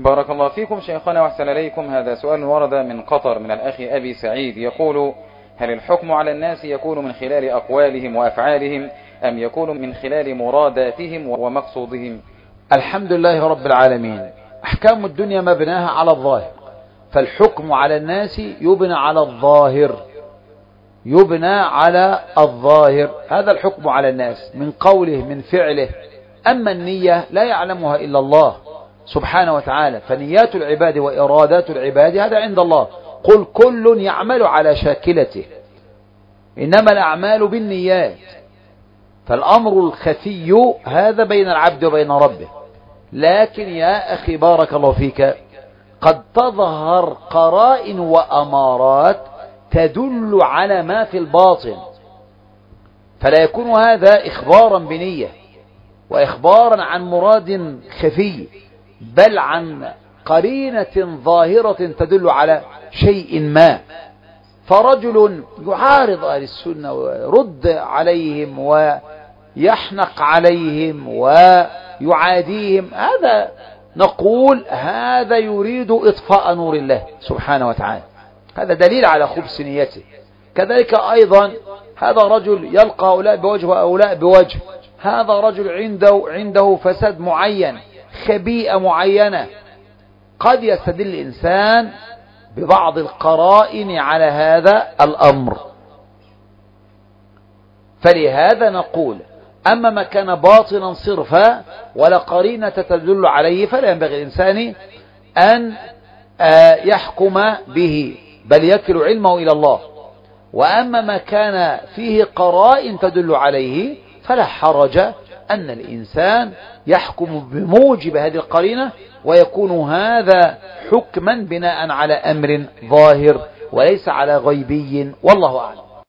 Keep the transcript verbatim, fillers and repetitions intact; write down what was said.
بارك الله فيكم شيخنا وأحسن إليكم. هذا سؤال ورد من قطر من الأخ أبي سعيد يقول: هل الحكم على الناس يكون من خلال أقوالهم وأفعالهم أم يكون من خلال مراداتهم ومقصودهم؟ الحمد لله رب العالمين. أحكام الدنيا مبناها على الظاهر، فالحكم على الناس يبنى على الظاهر، يبنى على الظاهر. هذا الحكم على الناس من قوله من فعله. أما النية لا يعلمها إلا الله سبحانه وتعالى، فنيات العباد وإرادات العباد هذا عند الله. قل كل يعمل على شاكلته، إنما الأعمال بالنيات. فالأمر الخفي هذا بين العبد وبين ربه. لكن يا أخي بارك الله فيك، قد تظهر قرائن وأمارات تدل على ما في الباطن، فلا يكون هذا إخبارا بنية وإخبارا عن مراد خفي، بل عن قرينة ظاهرة تدل على شيء ما. فرجل يعارض أهل السنة ويرد عليهم ويحنق عليهم ويعاديهم، هذا نقول هذا يريد إطفاء نور الله سبحانه وتعالى، هذا دليل على خبث نيته. كذلك أيضا هذا رجل يلقى هؤلاء بوجه وهؤلاء بوجه، هذا رجل عنده عنده فساد معين، خبيئة معينة. قد يستدل الإنسان ببعض القرائن على هذا الأمر. فلهذا نقول أما ما كان باطنا صرفا ولا قرينة تدل عليه فلا ينبغي الإنسان أن يحكم به، بل يكل علمه إلى الله. وأما ما كان فيه قرائن تدل عليه فلا حرج أن الإنسان يحكم بموجب هذه القرينة، ويكون هذا حكما بناء على أمر ظاهر وليس على غيبي، والله أعلم.